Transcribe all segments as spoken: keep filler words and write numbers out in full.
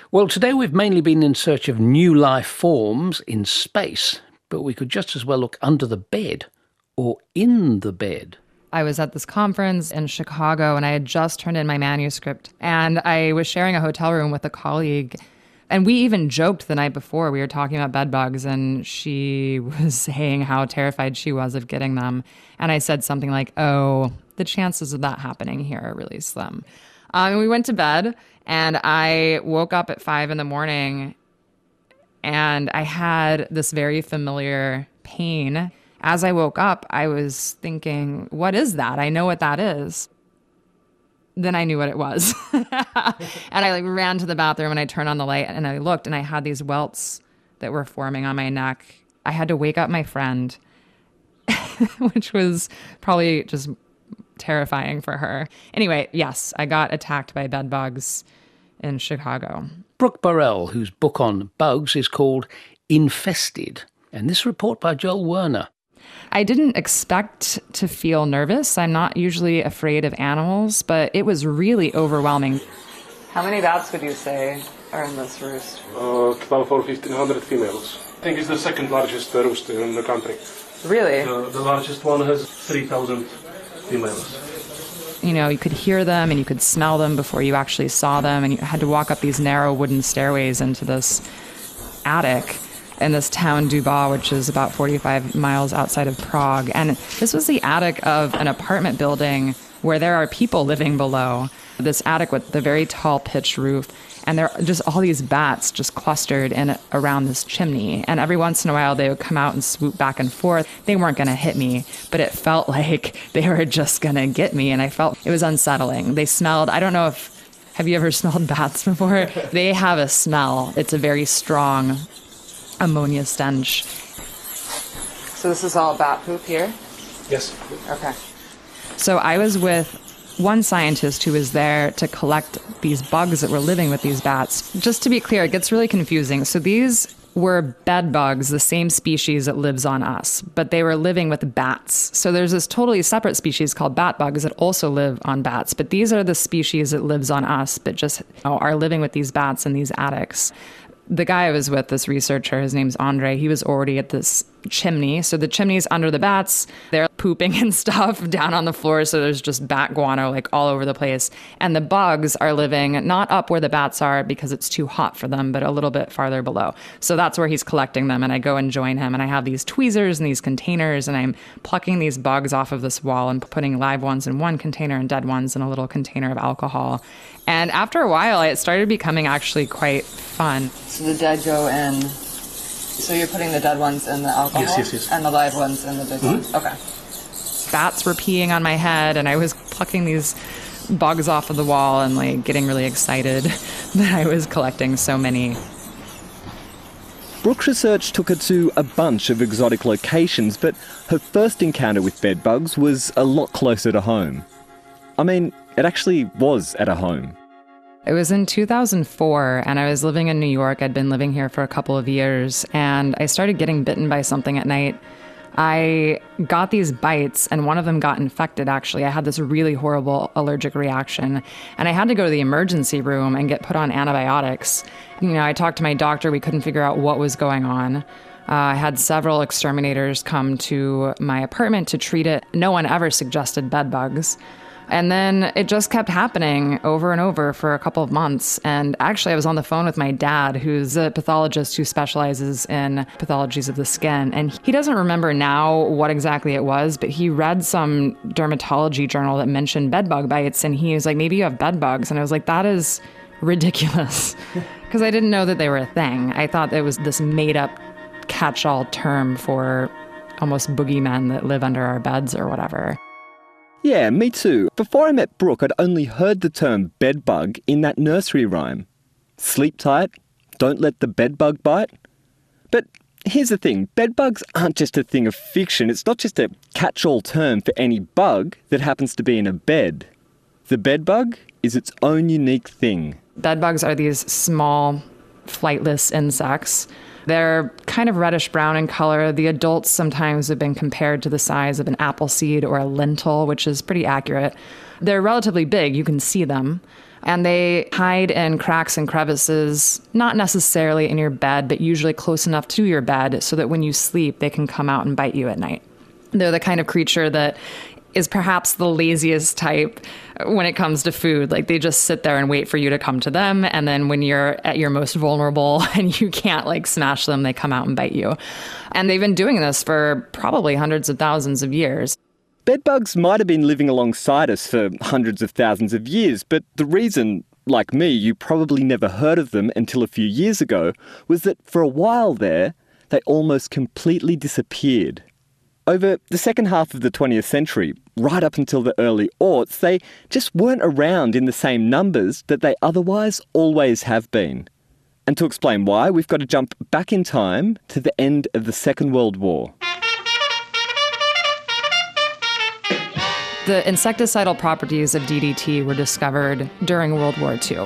Well, today we've mainly been in search of new life forms in space, but we could just as well look under the bed or in the bed. I was at this conference in Chicago and I had just turned in my manuscript and I was sharing a hotel room with a colleague. And we even joked the night before. We were talking about bed bugs and she was saying how terrified she was of getting them. And I said something like, oh, the chances of that happening here are really slim. Um, and we went to bed and I woke up at five in the morning and I had this very familiar pain. As I woke up, I was thinking, what is that? I know what that is. Then I knew what it was. And I like ran to the bathroom and I turned on the light and I looked and I had these welts that were forming on my neck. I had to wake up my friend, which was probably just terrifying for her. Anyway, yes, I got attacked by bed bugs in Chicago. Brooke Burrell, whose book on bugs is called Infested. And this report by Joel Werner. I didn't expect to feel nervous. I'm not usually afraid of animals, but it was really overwhelming. How many bats would you say are in this roost? Uh, twelve or fifteen hundred females. I think it's the second largest uh, rooster in the country. Really? The, the largest one has three thousand females. You know, you could hear them and you could smell them before you actually saw them, and you had to walk up these narrow wooden stairways into this attic in this town, Duba, which is about forty-five miles outside of Prague. And this was the attic of an apartment building where there are people living below. This attic with the very tall pitched roof. And there are just all these bats just clustered in around this chimney. And every once in a while, they would come out and swoop back and forth. They weren't going to hit me, but it felt like they were just going to get me. And I felt it was unsettling. They smelled, I don't know if, have you ever smelled bats before? They have a smell. It's a very strong ammonia stench. So this is all bat poop here? Yes. Okay. So I was with one scientist who was there to collect these bugs that were living with these bats. Just to be clear, it gets really confusing. So these were bed bugs, the same species that lives on us, but they were living with bats. So there's this totally separate species called bat bugs that also live on bats, but these are the species that lives on us, but just you know, are living with these bats in these attics. The guy I was with, this researcher, his name's Andre, he was already at this chimney. So the chimney's under the bats. They're pooping and stuff down on the floor. So there's just bat guano like all over the place. And the bugs are living not up where the bats are because it's too hot for them, but a little bit farther below. So that's where he's collecting them. And I go and join him. And I have these tweezers and these containers. And I'm plucking these bugs off of this wall and putting live ones in one container and dead ones in a little container of alcohol. And after a while, it started becoming actually quite fun. So the dead go in. So you're putting the dead ones in the alcohol? Yes, yes, yes. And the live ones in the big Mm-hmm. ones? Okay. Bats were peeing on my head, and I was plucking these bugs off of the wall and like getting really excited that I was collecting so many. Brooke's research took her to a bunch of exotic locations, but her first encounter with bed bugs was a lot closer to home. I mean, it actually was at a home. It was in two thousand four, and I was living in New York. I'd been living here for a couple of years, and I started getting bitten by something at night. I got these bites, and one of them got infected, actually. I had this really horrible allergic reaction, and I had to go to the emergency room and get put on antibiotics. You know, I talked to my doctor. We couldn't figure out what was going on. Uh, I had several exterminators come to my apartment to treat it. No one ever suggested bed bugs. And then it just kept happening over and over for a couple of months. And actually, I was on the phone with my dad, who's a pathologist who specializes in pathologies of the skin. And he doesn't remember now what exactly it was, but he read some dermatology journal that mentioned bed bug bites. And he was like, maybe you have bed bugs. And I was like, that is ridiculous. Because I didn't know that they were a thing. I thought it was this made up catch-all term for almost boogeymen that live under our beds or whatever. Yeah, me too. Before I met Brooke, I'd only heard the term bedbug in that nursery rhyme. Sleep tight, don't let the bedbug bite. But here's the thing, bedbugs aren't just a thing of fiction. It's not just a catch-all term for any bug that happens to be in a bed. The bedbug is its own unique thing. Bedbugs are these small, flightless insects. They're kind of reddish brown in color. The adults sometimes have been compared to the size of an apple seed or a lentil, which is pretty accurate. They're relatively big. You can see them. And they hide in cracks and crevices, not necessarily in your bed, but usually close enough to your bed so that when you sleep, they can come out and bite you at night. They're the kind of creature that is perhaps the laziest type when it comes to food. Like, they just sit there and wait for you to come to them. And then when you're at your most vulnerable and you can't like smash them, they come out and bite you. And they've been doing this for probably hundreds of thousands of years. Bedbugs might have been living alongside us for hundreds of thousands of years, but the reason, like me, you probably never heard of them until a few years ago was that for a while there, they almost completely disappeared. Over the second half of the twentieth century, right up until the early aughts, they just weren't around in the same numbers that they otherwise always have been. And to explain why, we've got to jump back in time to the end of the Second World War. The insecticidal properties of D D T were discovered during World War Two.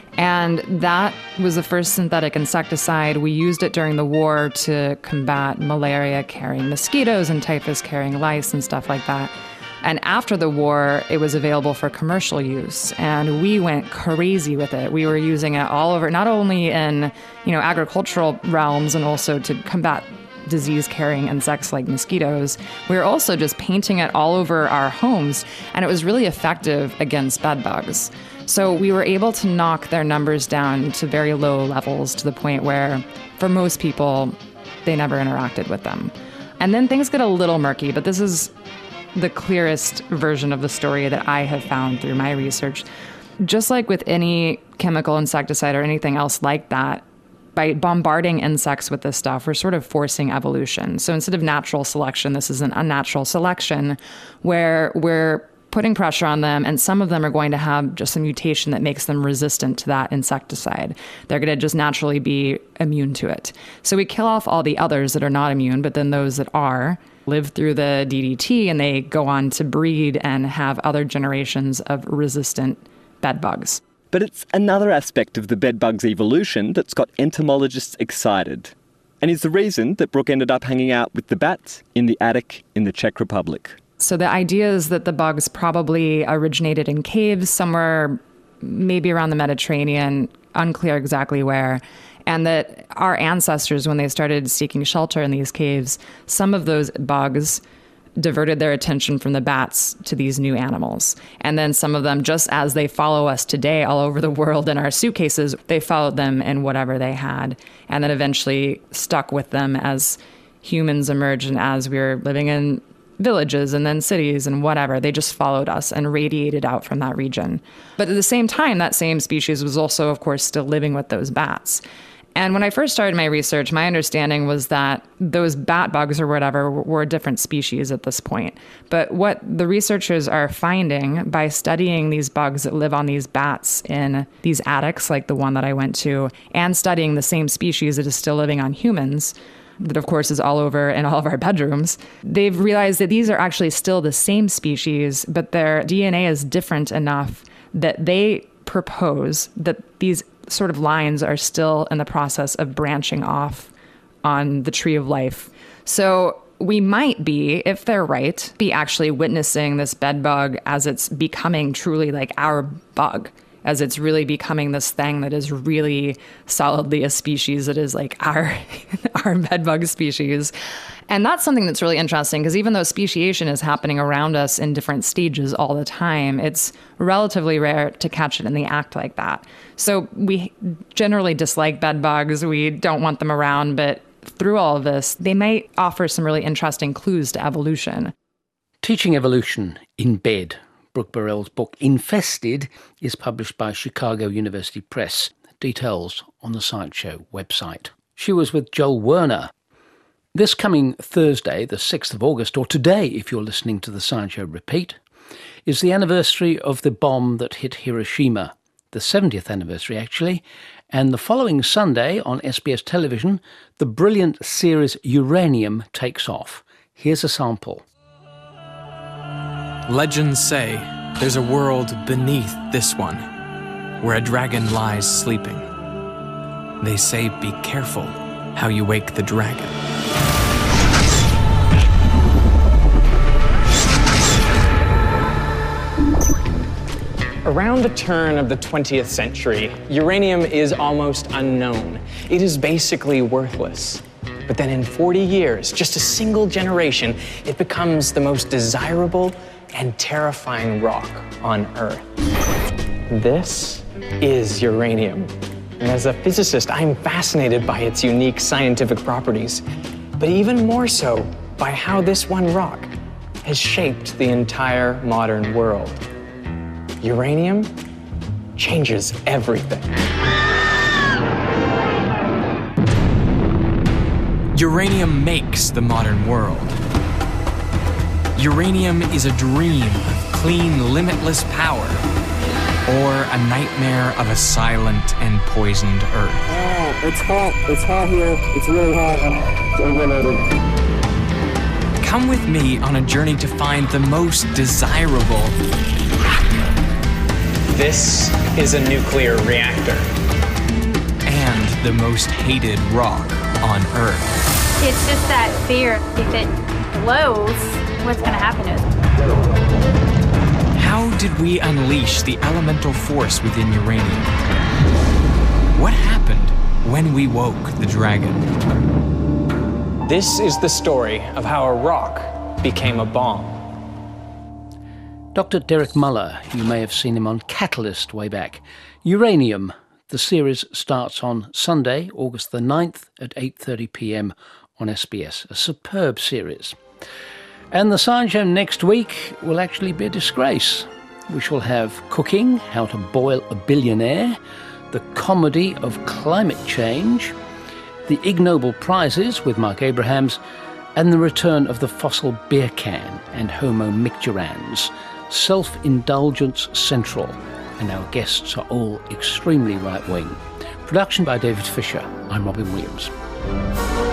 And that was the first synthetic insecticide. We used it during the war to combat malaria-carrying mosquitoes and typhus-carrying lice and stuff like that. And after the war, it was available for commercial use. And we went crazy with it. We were using it all over, not only in, you know, agricultural realms and also to combat disease-carrying insects like mosquitoes. We were also just painting it all over our homes, and it was really effective against bed bugs. So we were able to knock their numbers down to very low levels, to the point where, for most people, they never interacted with them. And then things get a little murky, but this is the clearest version of the story that I have found through my research. Just like with any chemical insecticide or anything else like that, by bombarding insects with this stuff, we're sort of forcing evolution. So instead of natural selection, this is an unnatural selection where we're putting pressure on them, and some of them are going to have just a mutation that makes them resistant to that insecticide. They're going to just naturally be immune to it. So we kill off all the others that are not immune, but then those that are live through the D D T, and they go on to breed and have other generations of resistant bed bugs. But it's another aspect of the bedbug's evolution that's got entomologists excited, and is the reason that Brooke ended up hanging out with the bats in the attic in the Czech Republic. So the idea is that the bugs probably originated in caves somewhere, maybe around the Mediterranean, unclear exactly where, and that our ancestors, when they started seeking shelter in these caves, some of those bugs diverted their attention from the bats to these new animals. And then some of them, just as they follow us today all over the world in our suitcases, they followed them in whatever they had, and then eventually stuck with them as humans emerged and as we were living in villages and then cities and whatever. They just followed us and radiated out from that region. But at the same time, that same species was also, of course, still living with those bats. And when I first started my research, my understanding was that those bat bugs or whatever were a different species at this point. But what the researchers are finding by studying these bugs that live on these bats in these attics, like the one that I went to, and studying the same species that is still living on humans, that of course is all over in all of our bedrooms, they've realized that these are actually still the same species, but their D N A is different enough that they propose that these sort of lines are still in the process of branching off on the tree of life. So we might be, if they're right, be actually witnessing this bed bug as it's becoming truly like our bug, as it's really becoming this thing that is really solidly a species that is like our, our bed bug species. And that's something that's really interesting, because even though speciation is happening around us in different stages all the time, it's relatively rare to catch it in the act like that. So we generally dislike bed bugs. We don't want them around, but through all of this, they might offer some really interesting clues to evolution. Teaching evolution in bed. Brooke Burrell's book Infested is published by Chicago University Press. Details on the Science Show website. She was with Joel Werner. This coming Thursday, the sixth of August, or today if you're listening to the Science Show repeat, is the anniversary of the bomb that hit Hiroshima, the seventieth anniversary actually, and the following Sunday on S B S television, the brilliant series Uranium takes off. Here's a sample. Legends say there's a world beneath this one, where a dragon lies sleeping. They say be careful, how you wake the dragon. Around the turn of the twentieth century, uranium is almost unknown. It is basically worthless. But then in forty years, just a single generation, it becomes the most desirable and terrifying rock on Earth. This is uranium. And as a physicist, I'm fascinated by its unique scientific properties, but even more so by how this one rock has shaped the entire modern world. Uranium changes everything. Uranium makes the modern world. Uranium is a dream of clean, limitless power, or a nightmare of a silent and poisoned Earth. Oh, it's hot. It's hot here. It's really hot. I'm overloaded. Come with me on a journey to find the most desirable. This is a nuclear reactor. And the most hated rock on Earth. It's just that fear. If it blows, what's going to happen to it? How did we unleash the elemental force within uranium? What happened when we woke the dragon? This is the story of how a rock became a bomb. Doctor Derek Muller, you may have seen him on Catalyst way back. Uranium, the series starts on Sunday, August the ninth at eight thirty p m on S B S. A superb series. And the Science Show next week will actually be a disgrace. We shall have cooking, how to boil a billionaire, the comedy of climate change, the Ig Nobel Prizes with Mark Abrahams, and the return of the fossil beer can and Homo micturans. Self-indulgence central, and our guests are all extremely right-wing. Production by David Fisher. I'm Robin Williams.